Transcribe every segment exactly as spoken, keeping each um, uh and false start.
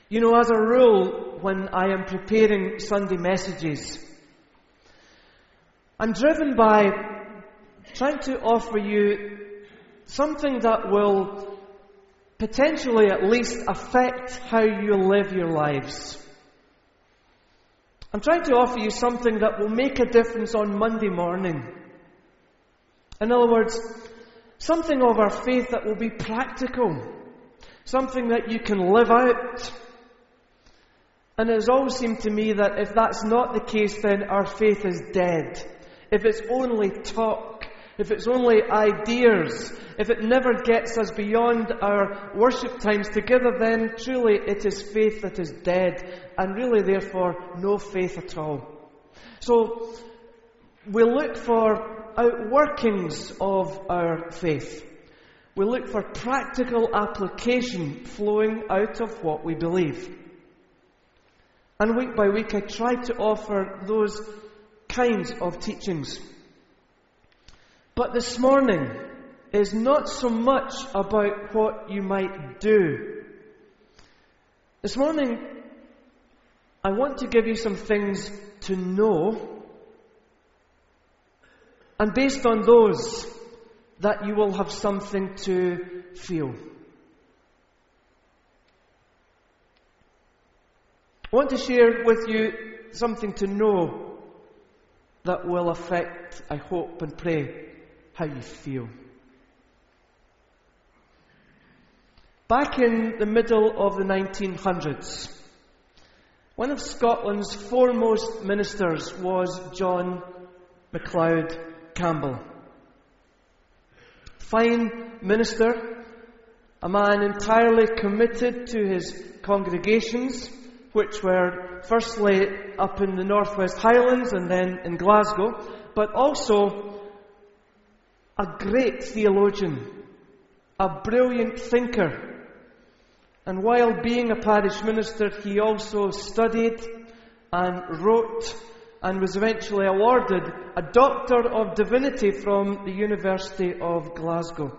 You know, as a rule, when I am preparing Sunday messages, I'm driven by trying to offer you something that will potentially at least affect how you live your lives. I'm trying to offer you something that will make a difference on Monday morning. In other words, something of our faith that will be practical, something that you can live out. And it has always seemed to me that if that's not the case, then our faith is dead. If it's only talk, if it's only ideas, if it never gets us beyond our worship times together, then truly it is faith that is dead, and really therefore no faith at all. So we look for outworkings of our faith. We look for practical application flowing out of what we believe. And week by week I try to offer those kinds of teachings. But this morning is not so much about what you might do. This morning I want to give you some things to know, and based on those, that you will have something to feel. I want to share with you something to know that will affect, I hope and pray, how you feel. Back in the middle of the nineteen hundreds, one of Scotland's foremost ministers was John MacLeod Campbell. Fine minister, a man entirely committed to his congregations, which were firstly up in the Northwest Highlands and then in Glasgow, but also a great theologian, a brilliant thinker. And while being a parish minister, he also studied and wrote and was eventually awarded a Doctor of Divinity from the University of Glasgow.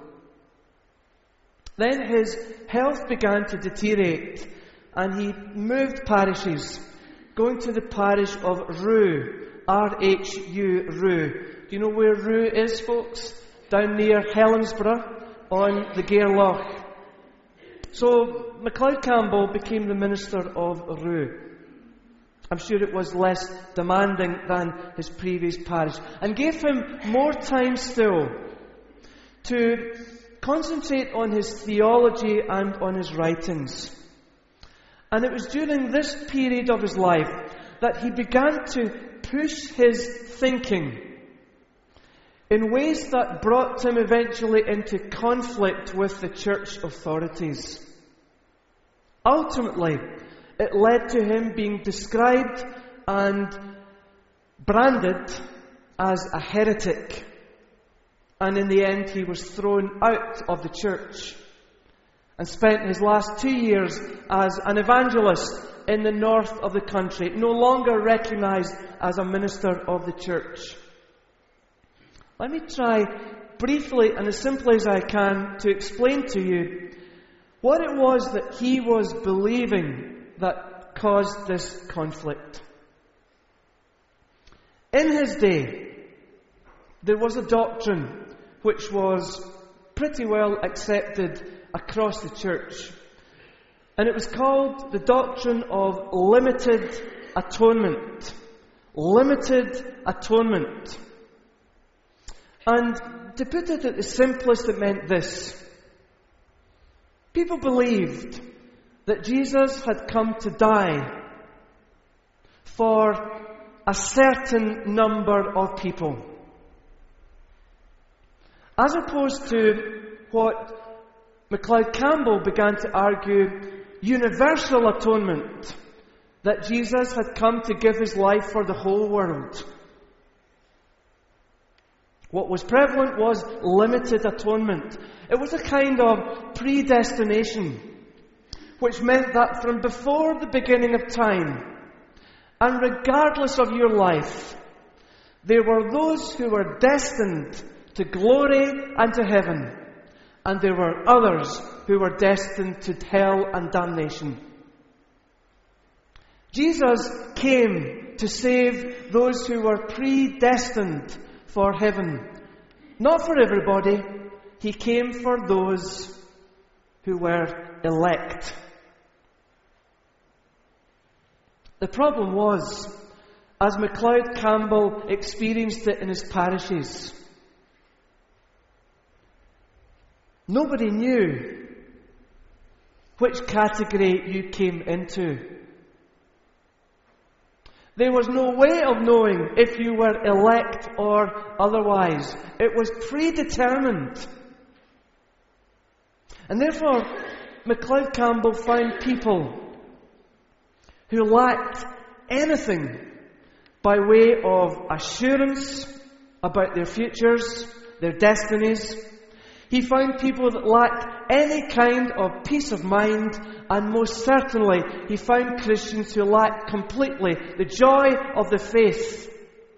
Then his health began to deteriorate, and he moved parishes, going to the parish of Rue, R H U, Rue. Do you know where Rue is, folks? Down near Helensburgh on the Gairloch. So MacLeod Campbell became the minister of Rue. I'm sure it was less demanding than his previous parish, and gave him more time still to concentrate on his theology and on his writings. And it was during this period of his life that he began to push his thinking in ways that brought him eventually into conflict with the church authorities. Ultimately, it led to him being described and branded as a heretic. And in the end, he was thrown out of the church and spent his last two years as an evangelist in the north of the country, no longer recognized as a minister of the church. Let me try briefly and as simply as I can to explain to you what it was that he was believing that caused this conflict. In his day, there was a doctrine which was pretty well accepted across the church, and it was called the doctrine of limited atonement. Limited atonement. And to put it at the simplest, it meant this. People believed that Jesus had come to die for a certain number of people, as opposed to what MacLeod Campbell began to argue, universal atonement, that Jesus had come to give his life for the whole world. What was prevalent was limited atonement. It was a kind of predestination, which meant that from before the beginning of time, and regardless of your life, there were those who were destined to glory and to heaven, and there were others who were destined to hell and damnation. Jesus came to save those who were predestined for heaven. Not for everybody. He came for those who were elect. The problem was, as MacLeod Campbell experienced it in his parishes, nobody knew which category you came into. There was no way of knowing if you were elect or otherwise. It was predetermined. And therefore, MacLeod Campbell found people who lacked anything by way of assurance about their futures, their destinies. He found people that lacked any kind of peace of mind, and most certainly he found Christians who lacked completely the joy of the faith.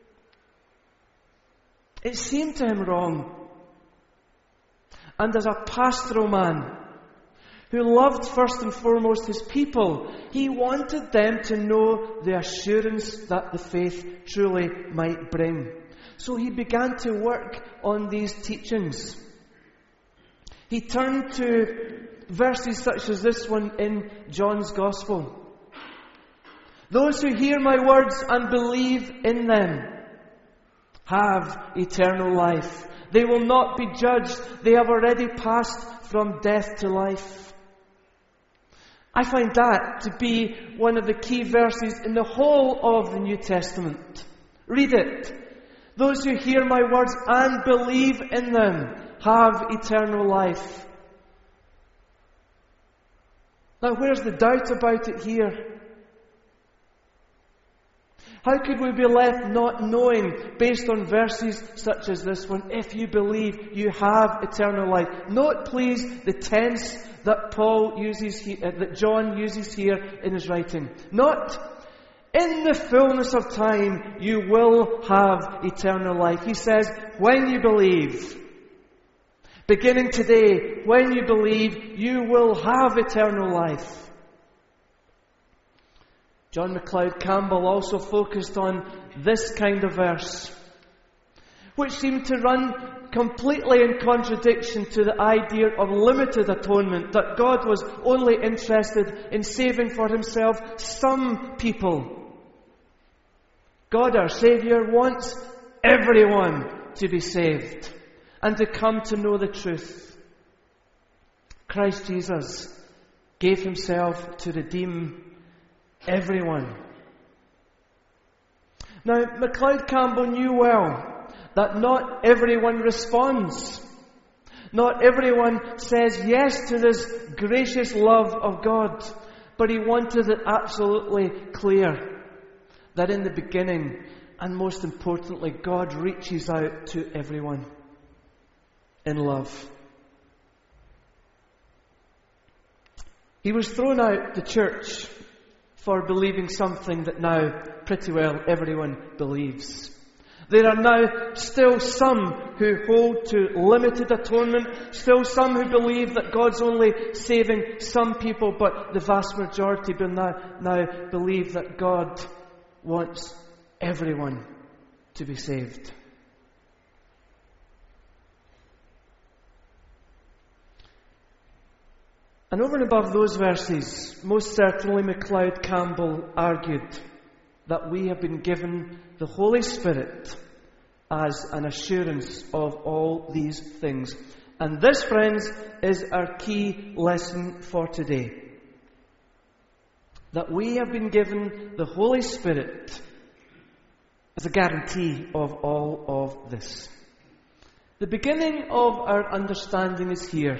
It seemed to him wrong. And as a pastoral man who loved first and foremost his people, he wanted them to know the assurance that the faith truly might bring. So he began to work on these teachings. He turned to verses such as this one in John's Gospel. Those who hear my words and believe in them have eternal life. They will not be judged. They have already passed from death to life. I find that to be one of the key verses in the whole of the New Testament. Read it. Those who hear my words and believe in them have eternal life. Now, where's the doubt about it here? How could we be left not knowing, based on verses such as this one, if you believe you have eternal life? Note, please, the tense that Paul uses here, uh, that John uses here in his writing. Not, in the fullness of time you will have eternal life. He says, when you believe. Beginning today, when you believe, you will have eternal life. John MacLeod Campbell also focused on this kind of verse, which seemed to run completely in contradiction to the idea of limited atonement, that God was only interested in saving for himself some people. God, our Saviour, wants everyone to be saved and to come to know the truth. Christ Jesus gave himself to redeem everyone. Now, MacLeod Campbell knew well that not everyone responds. Not everyone says yes to this gracious love of God. But he wanted it absolutely clear that in the beginning, and most importantly, God reaches out to everyone in love. He was thrown out the church for believing something that now pretty well everyone believes. There are now still some who hold to limited atonement, still some who believe that God's only saving some people, but the vast majority now, now believe that God wants everyone to be saved. And over and above those verses, most certainly MacLeod Campbell argued that we have been given the Holy Spirit as an assurance of all these things. And this, friends, is our key lesson for today. That we have been given the Holy Spirit as a guarantee of all of this. The beginning of our understanding is here.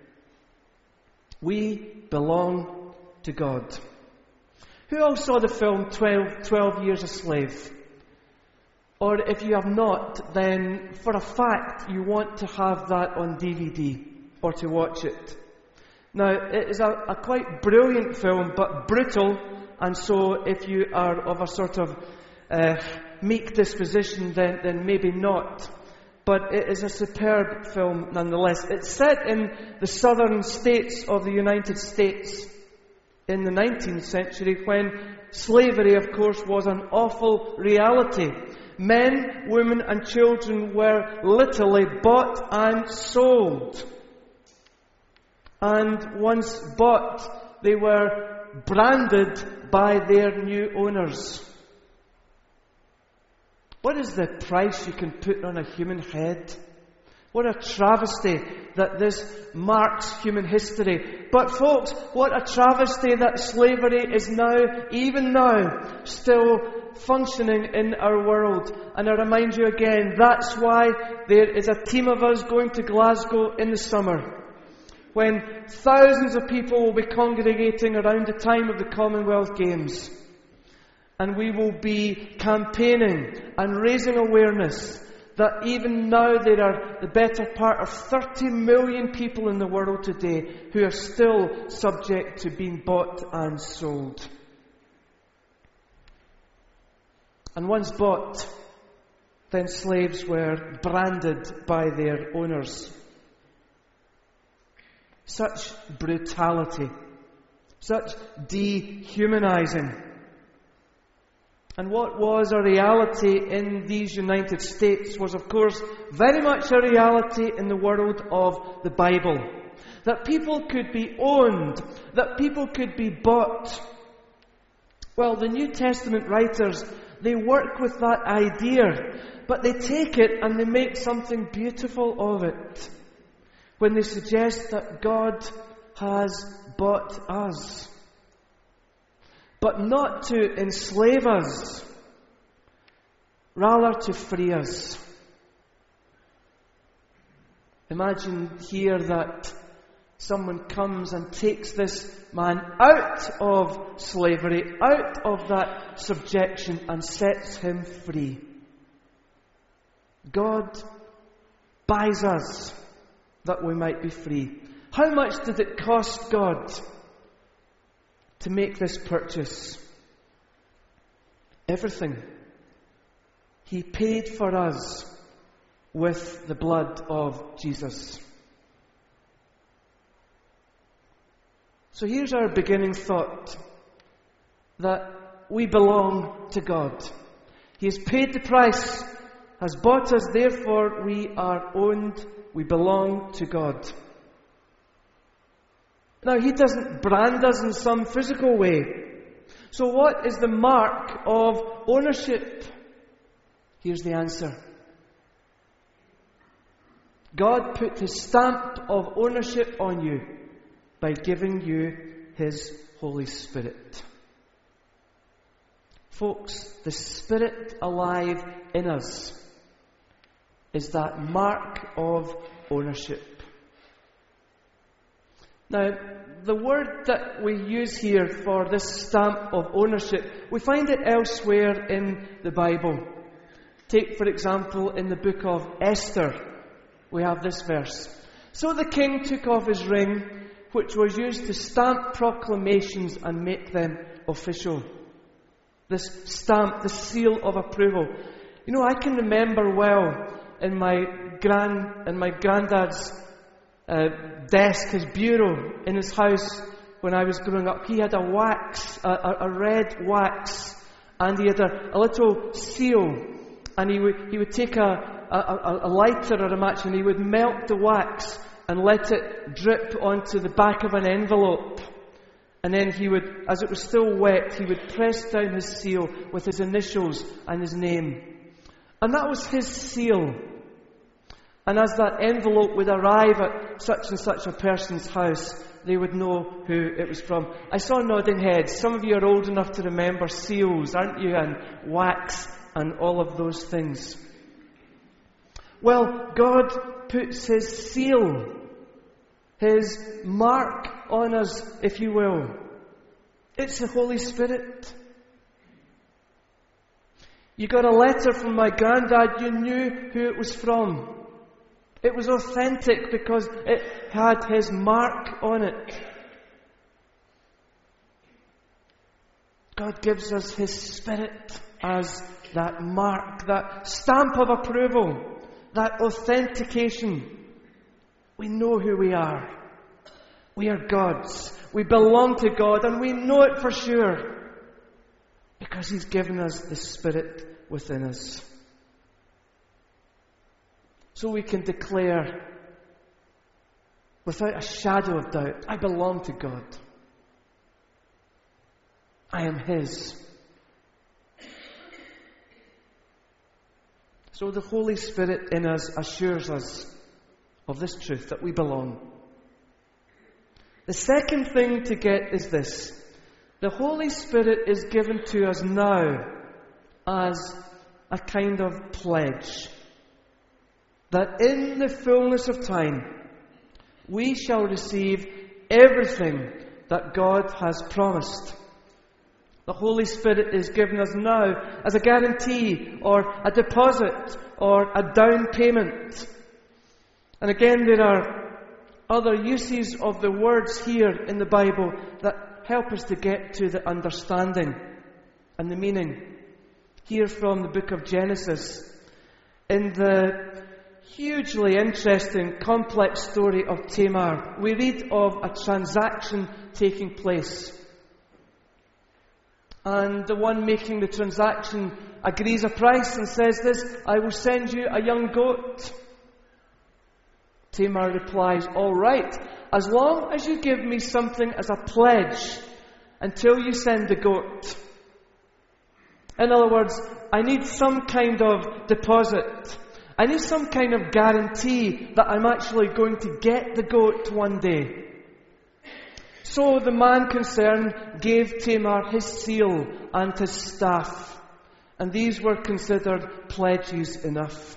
We belong to God. Who all saw the film twelve, twelve Years a Slave? Or if you have not, then for a fact you want to have that on D V D or to watch it. Now, it is a, a quite brilliant film, but brutal, and so if you are of a sort of uh, meek disposition, then, then maybe not. But it is a superb film nonetheless. It's set in the southern states of the United States in the nineteenth century, when slavery, of course, was an awful reality. Men, women and children were literally bought and sold. And once bought, they were branded by their new owners. What is the price you can put on a human head? What a travesty that this marks human history. But folks, what a travesty that slavery is now, even now, still functioning in our world. And I remind you again, that's why there is a team of us going to Glasgow in the summer, when thousands of people will be congregating around the time of the Commonwealth Games. And we will be campaigning and raising awareness that even now there are the better part of thirty million people in the world today who are still subject to being bought and sold. And once bought, then slaves were branded by their owners. Such brutality, such dehumanizing. And what was a reality in these United States was, of course, very much a reality in the world of the Bible. That people could be owned, that people could be bought. Well, the New Testament writers, they work with that idea, but they take it and they make something beautiful of it when they suggest that God has bought us. But not to enslave us, rather to free us. Imagine here that someone comes and takes this man out of slavery, out of that subjection, and sets him free. God buys us that we might be free. How much did it cost God to make this purchase? Everything. He paid for us with the blood of Jesus. So here's our beginning thought, that we belong to God. He has paid the price, has bought us, therefore we are owned, we belong to God. Now, He doesn't brand us in some physical way. So what is the mark of ownership? Here's the answer. God put His stamp of ownership on you by giving you His Holy Spirit. Folks, the Spirit alive in us is that mark of ownership. Now, the word that we use here for this stamp of ownership, we find it elsewhere in the Bible. Take, for example, in the book of Esther, we have this verse. So the king took off his ring, which was used to stamp proclamations and make them official. This stamp, the seal of approval. You know, I can remember well in my grand, in my granddad's Uh, desk, his bureau in his house when I was growing up. He had a wax, a, a, a red wax, and he had a, a little seal, and he would he would take a, a, a lighter or a match, and he would melt the wax and let it drip onto the back of an envelope, and then he would, as it was still wet, he would press down his seal with his initials and his name, and that was his seal. And as that envelope would arrive at such and such a person's house, they would know who it was from. I saw nodding heads. Some of you are old enough to remember seals, aren't you? And wax and all of those things. Well, God puts His seal, His mark on us, if you will. It's the Holy Spirit. You got a letter from my granddad, you knew who it was from. It was authentic because it had His mark on it. God gives us His Spirit as that mark, that stamp of approval, that authentication. We know who we are. We are God's. We belong to God, and we know it for sure. Because He's given us the Spirit within us. So we can declare without a shadow of doubt, I belong to God. I am His. So the Holy Spirit in us assures us of this truth, that we belong. The second thing to get is this. The Holy Spirit is given to us now as a kind of pledge that in the fullness of time we shall receive everything that God has promised. The Holy Spirit is given us now as a guarantee or a deposit or a down payment. And again, there are other uses of the words here in the Bible that help us to get to the understanding and the meaning. Here from the book of Genesis, in the hugely interesting, complex story of Tamar, we read of a transaction taking place. And the one making the transaction agrees a price and says this, I will send you a young goat. Tamar replies, all right, as long as you give me something as a pledge until you send the goat. In other words, I need some kind of deposit. I need some kind of guarantee that I'm actually going to get the goat one day. So the man concerned gave Tamar his seal and his staff, and these were considered pledges enough.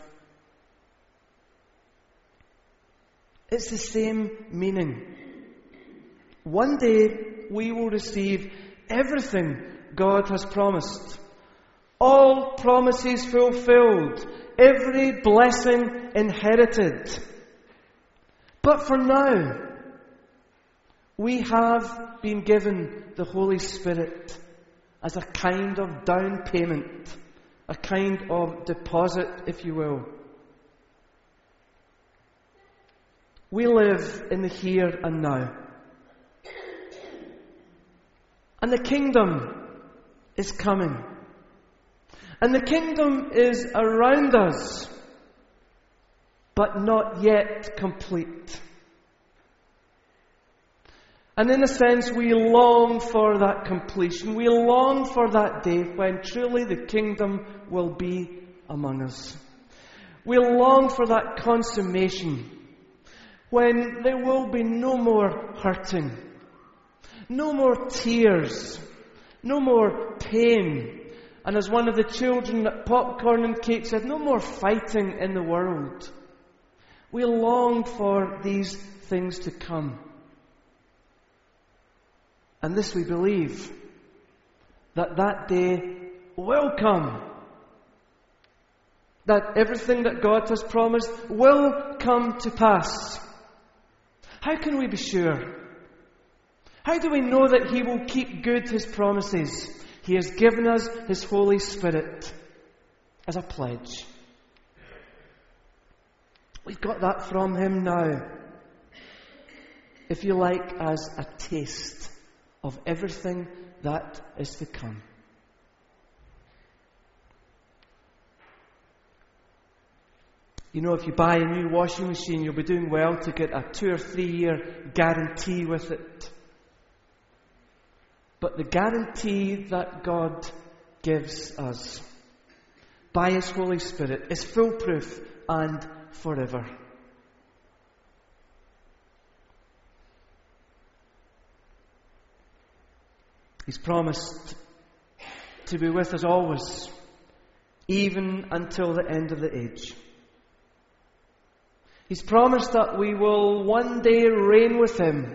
It's the same meaning. One day we will receive everything God has promised. All promises fulfilled, every blessing inherited. But for now, we have been given the Holy Spirit as a kind of down payment, a kind of deposit, if you will. We live in the here and now. And the kingdom is coming. And the kingdom is around us, but not yet complete. And in a sense, we long for that completion. We long for that day when truly the kingdom will be among us. We long for that consummation, when there will be no more hurting, no more tears, no more pain. And as one of the children at Popcorn and Cake said, no more fighting in the world. We long for these things to come. And this we believe, that that day will come. That everything that God has promised will come to pass. How can we be sure? How do we know that He will keep good His promises? He has given us His Holy Spirit as a pledge. We've got that from Him now. If you like, as a taste of everything that is to come. You know, if you buy a new washing machine, you'll be doing well to get a two or three year guarantee with it. But the guarantee that God gives us by His Holy Spirit is foolproof and forever. He's promised to be with us always, even until the end of the age. He's promised that we will one day reign with Him,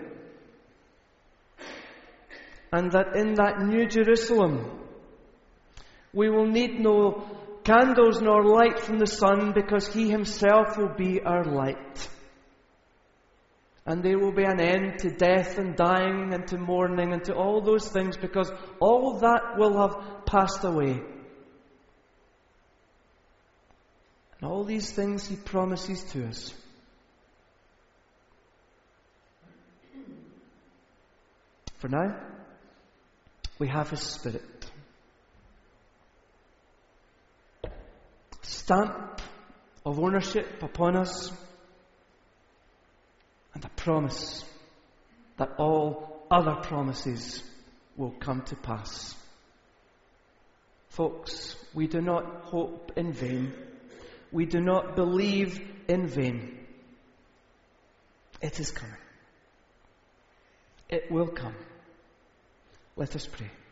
and that in that new Jerusalem we will need no candles nor light from the sun, because He Himself will be our light. And there will be an end to death and dying and to mourning and to all those things, because all that will have passed away. And all these things He promises to us. For now, we have His Spirit. stamp of ownership upon us, and a promise that all other promises will come to pass. Folks, we do not hope in vain. We do not believe in vain. It is coming. It will come. Let us pray.